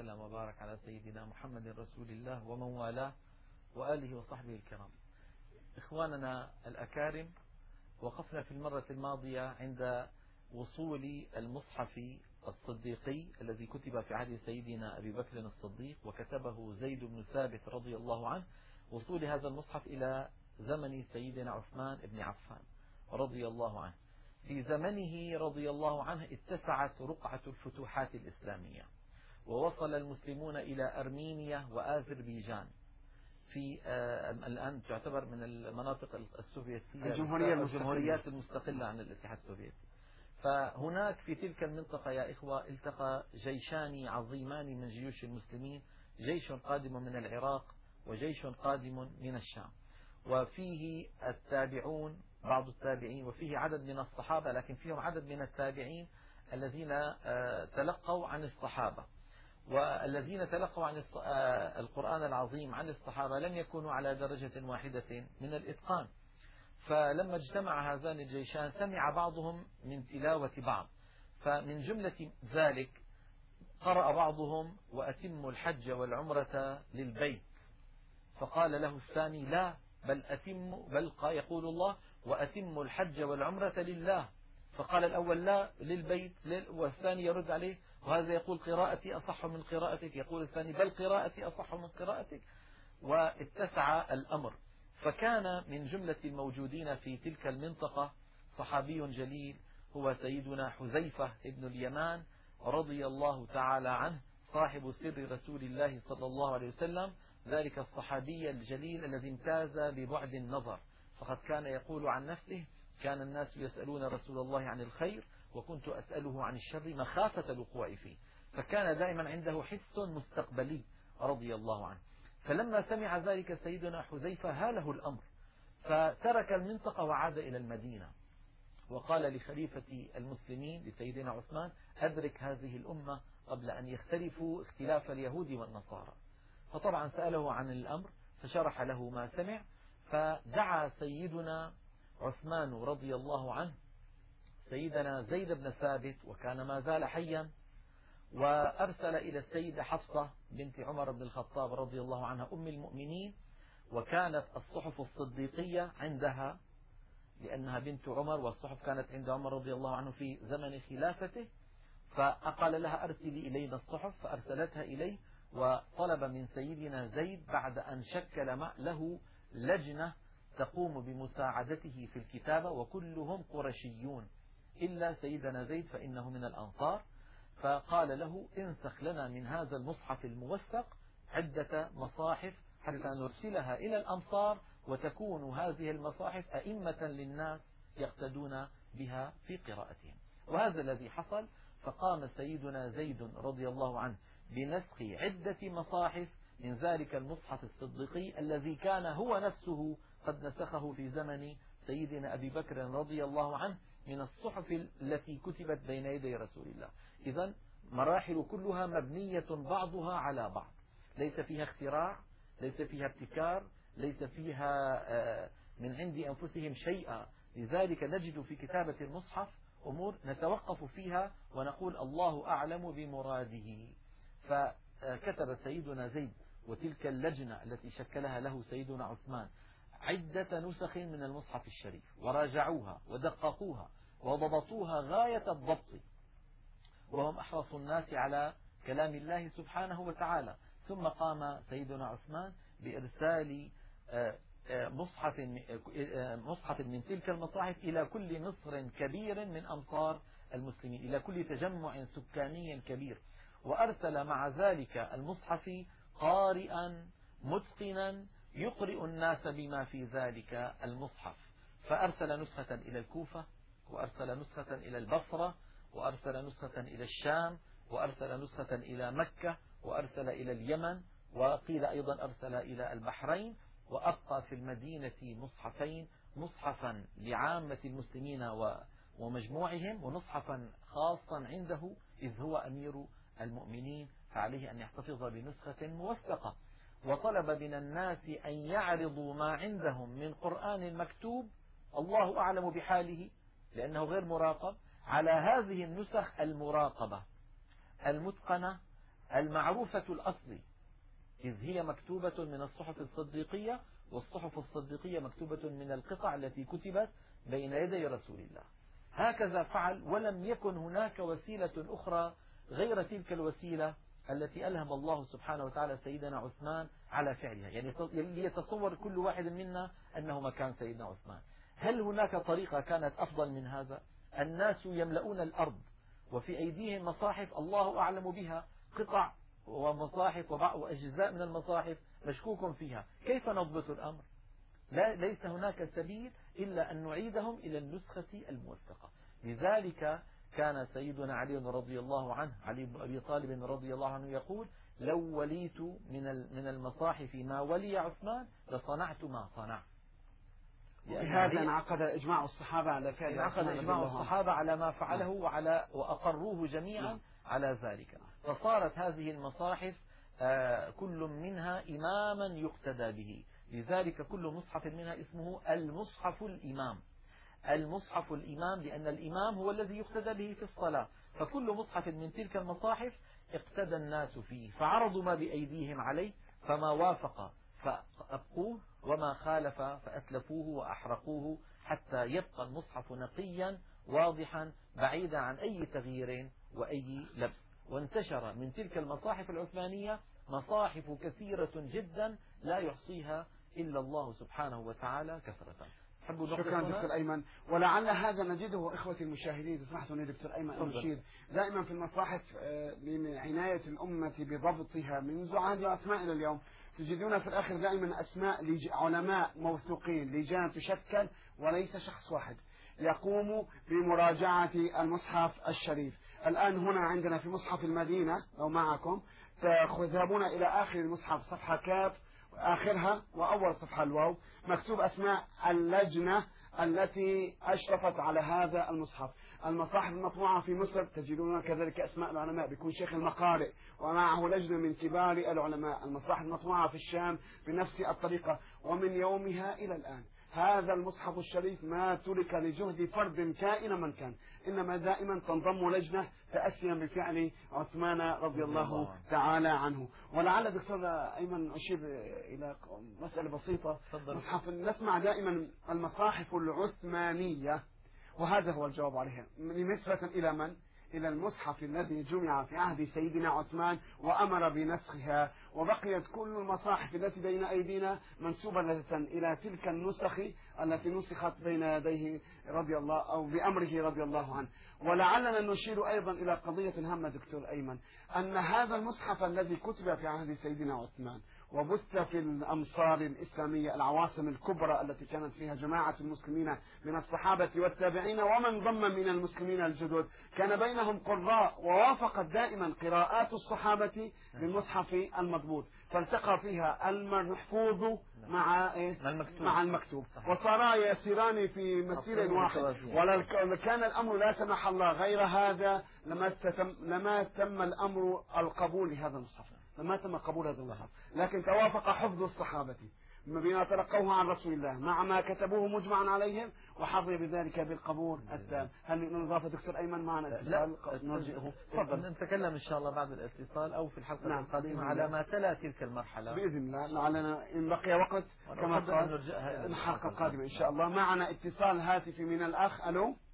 وسلم وبارك على سيدنا محمد رسول الله ومن والاه وآله وصحبه الكرام. إخواننا الأكارم، وقفنا في المرة الماضية عند وصول المصحف الصديقي الذي كتب في عهد سيدنا أبي بكر الصديق وكتبه زيد بن ثابت رضي الله عنه، وصول هذا المصحف إلى زمن سيدنا عثمان بن عفان رضي الله عنه. في زمنه رضي الله عنه اتسعت رقعة الفتوحات الإسلامية، ووصل المسلمون إلى أرمينيا وآذربيجان في الآن تعتبر من المناطق السوفيتية الجمهوريات المستقلة عن الاتحاد السوفيتي. فهناك في تلك المنطقة يا إخوة التقى جيشان عظيمان من جيوش المسلمين، جيش قادم من العراق وجيش قادم من الشام، وفيه التابعون بعض التابعين، وفيه عدد من الصحابة، لكن فيهم عدد من التابعين الذين تلقوا عن الصحابة، والذين تلقوا عن القرآن العظيم عن الصحابة لم يكونوا على درجة واحدة من الإتقان. فلما اجتمع هذان الجيشان سمع بعضهم من تلاوة بعض، فمن جملة ذلك قرأ بعضهم وأتموا الحج والعمرة للبيت، فقال له الثاني لا، بل يقول الله وأتموا الحج والعمرة لله، فقال الأول لا للبيت، والثاني يرد عليه وهذا يقول قراءتي أصح من قراءتك، يقول الثاني بل قراءتي أصح من قراءتك، واتسع الأمر. فكان من جملة الموجودين في تلك المنطقة صحابي جليل هو سيدنا حذيفة ابن اليمان رضي الله تعالى عنه، صاحب سر رسول الله صلى الله عليه وسلم، ذلك الصحابي الجليل الذي امتاز ببعد النظر، فقد كان يقول عن نفسه: كان الناس يسألون رسول الله عن الخير وكنت أسأله عن الشر مخافة الوقوع فيه، فكان دائما عنده حس مستقبلي رضي الله عنه. فلما سمع ذلك سيدنا حذيفة هاله الأمر، فترك المنطقة وعاد إلى المدينة، وقال لخليفة المسلمين لسيدنا عثمان: أدرك هذه الأمة قبل أن يختلفوا اختلاف اليهود والنصارى. فطبعا سأله عن الأمر فشرح له ما سمع، فدعا سيدنا عثمان رضي الله عنه سيدنا زيد بن ثابت، وكان ما زال حيا، وأرسل إلى السيدة حفصة بنت عمر بن الخطاب رضي الله عنها أم المؤمنين، وكانت الصحف الصديقية عندها لأنها بنت عمر، والصحف كانت عند عمر رضي الله عنه في زمن خلافته، فقال لها: أرسلي إلينا الصحف، فأرسلتها إليه، وطلب من سيدنا زيد بعد أن شكل له لجنة تقوم بمساعدته في الكتابة، وكلهم قرشيون إلا سيدنا زيد فإنه من الأنصار، فقال له: انسخ لنا من هذا المصحف الموثق عدة مصاحف حتى نرسلها إلى الأمصار، وتكون هذه المصاحف أئمة للناس يقتدون بها في قراءتهم. وهذا الذي حصل، فقام سيدنا زيد رضي الله عنه بنسخ عدة مصاحف من ذلك المصحف الصديقي الذي كان هو نفسه قد نسخه في زمن سيدنا أبي بكر رضي الله عنه من الصحف التي كتبت بين يدي رسول الله. إذن مراحل كلها مبنية بعضها على بعض، ليس فيها اختراع، ليس فيها ابتكار، ليس فيها من عند أنفسهم شيئا. لذلك نجد في كتابة المصحف أمور نتوقف فيها ونقول الله أعلم بمراده. فكتب سيدنا زيد وتلك اللجنة التي شكلها له سيدنا عثمان عدة نسخ من المصحف الشريف، وراجعوها ودققوها وضبطوها غاية الضبط، وهم أحرص الناس على كلام الله سبحانه وتعالى. ثم قام سيدنا عثمان بإرسال مصحف من تلك المصاحف إلى كل مصر كبير من أمصار المسلمين، إلى كل تجمع سكاني كبير، وأرسل مع ذلك المصحف قارئا متقنا يقرئ الناس بما في ذلك المصحف. فأرسل نسخة إلى الكوفة، وأرسل نسخة إلى البصرة، وأرسل نسخة إلى الشام، وأرسل نسخة إلى مكة، وأرسل إلى اليمن، وقيل أيضا أرسل إلى البحرين، وأبقى في المدينة مصحفين: مصحفا لعامة المسلمين ومجموعهم، ومصحفا خاصا عنده إذ هو أمير المؤمنين، فعليه أن يحتفظ بنسخة موثقة. وطلب من الناس أن يعرضوا ما عندهم من قرآن مكتوب، الله أعلم بحاله لأنه غير مراقب، على هذه النسخ المراقبة المتقنة المعروفة الأصلي، إذ هي مكتوبة من الصحف الصديقية، والصحف الصديقية مكتوبة من القطع التي كتبت بين يدي رسول الله. هكذا فعل، ولم يكن هناك وسيلة أخرى غير تلك الوسيلة التي ألهم الله سبحانه وتعالى سيدنا عثمان على فعلها. يعني ليتصور كل واحد منا أنه مكان سيدنا عثمان. هل هناك طريقة كانت أفضل من هذا؟ الناس يملؤون الأرض وفي أيديهم مصاحف الله أعلم بها، قطع ومصاحف وأجزاء من المصاحف مشكوك فيها. كيف نضبط الأمر؟ ليس هناك سبيل إلا أن نعيدهم إلى النسخة الموثقة. لذلك كان سيدنا علي رضي الله عنه، علي بن أبي طالب رضي الله عنه يقول: لو وليت من المصاحف ما ولي عثمان لصنعت ما صنع. بهذا انعقد إجماع الصحابة على فعل انعقد إجماع الصحابة على ما فعله وأقروه جميعا على ذلك. فصارت هذه المصاحف كل منها إماما يقتدى به. لذلك كل مصحف منها اسمه المصحف الإمام. المصحف الإمام لأن الإمام هو الذي يقتدى به في الصلاة. فكل مصحف من تلك المصاحف اقتدى الناس فيه، فعرضوا ما بأيديهم عليه، فما وافق فأبقوه وما خالف فأتلفوه وأحرقوه، حتى يبقى المصحف نقيا واضحا بعيدا عن أي تغيير وأي لبس. وانتشر من تلك المصاحف العثمانية مصاحف كثيرة جدا لا يحصيها إلا الله سبحانه وتعالى كثرة. شكرا دكتور أيمن. ولعل هذا نجده إخوتي المشاهدين، تسمحوا لي دكتور أيمن أن نشير دائما في المصاحف لعناية الأمة بضبطها منذ عهد عثمان إلى اليوم، تجدون في الآخر دائما أسماء علماء موثوقين، لجان تشكل وليس شخص واحد يقوم بمراجعة المصحف الشريف. الآن هنا عندنا في مصحف المدينة لو معكم تذهبون إلى آخر المصحف صفحة كاف آخرها وأول صفحة الواو، مكتوب أسماء اللجنة التي أشرفت على هذا المصحف. المصاحف المطبوعة في مصر تجدون كذلك أسماء العلماء، بيكون شيخ المقارئ ومعه لجنة من كبار العلماء. المصاحف المطبوعة في الشام بنفس الطريقة، ومن يومها إلى الآن هذا المصحف الشريف ما ترك لجهد فرد كائن من كان، إنما دائما تنضم لجنة تأسيا بفعل عثمان رضي الله تعالى عنه. ولعل دكتور أيمن أشير إلى مسألة بسيطة. مصحف نسمع دائما المصاحف العثمانية، وهذا هو الجواب عليها نسبة إلى من؟ إلى المصحف الذي جمع في عهد سيدنا عثمان وأمر بنسخها، وبقيت كل المصاحف التي بين أيدينا منسوبة إلى تلك النسخ التي نسخت بين يديه رضي الله أو بأمره رضي الله عنه. ولعلنا نشير أيضا إلى قضية هامة دكتور أيمن، أن هذا المصحف الذي كتب في عهد سيدنا عثمان وبث في الأمصار الإسلامية العواصم الكبرى التي كانت فيها جماعة المسلمين من الصحابة والتابعين ومن ضم من المسلمين الجدد، كان بينهم قراء ووافقت دائما قراءات الصحابة بالمصحف المضبوط، فالتقى فيها المحفوظ مع المكتوب وصارا يسيران في مسير واحد. ولو كان الأمر لا سمح الله غير هذا لما تم الأمر القبول لهذا المصحف، لما تم قبول هذا المصحف، لكن توافق حفظ الصحابة بما تلقوه عن رسول الله مع ما كتبوه مجمعا عليهم، وحظي بذلك بالقبول التام. هل من إضافة دكتور أيمن معنا اتصال نرجئه؟ تفضل. نتكلم إن شاء الله بعد الاتصال أو في الحلقة القادمة على ما تلا تلك المرحلة بإذن الله. لعلنا إن بقي وقت كما قال الحلقة القادمة إن شاء الله. معنا اتصال هاتفي من الأخ. ألو